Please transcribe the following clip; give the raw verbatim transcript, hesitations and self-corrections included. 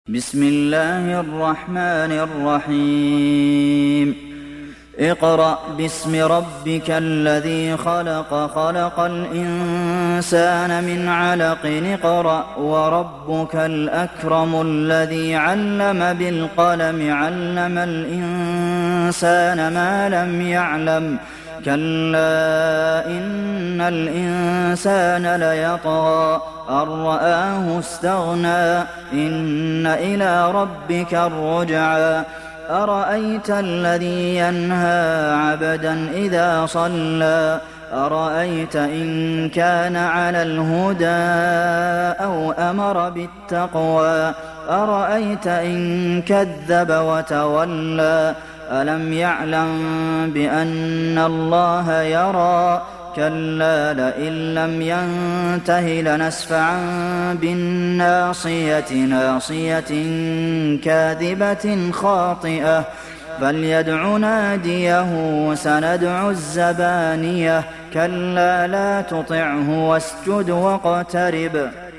بسم الله الرحمن الرحيم اقرأ باسم ربك الذي خلق خلق الإنسان من علق اقرأ وربك الأكرم الذي علم بالقلم علم الإنسان ما لم يعلم كلا إن الإنسان ليطغى أن رآه استغنى إن إلى ربك الرجعى أرأيت الذي ينهى عبدا إذا صلى أرأيت إن كان على الهدى أو أمر بالتقوى أرأيت إن كذب وتولى ألم يعلم بأن الله يرى كلا لئن لم ينته لنسفعا بالناصية ناصية كاذبة خاطئة فليدع ناديه سندع الزبانية كلا لا تطعه واسجد واقترب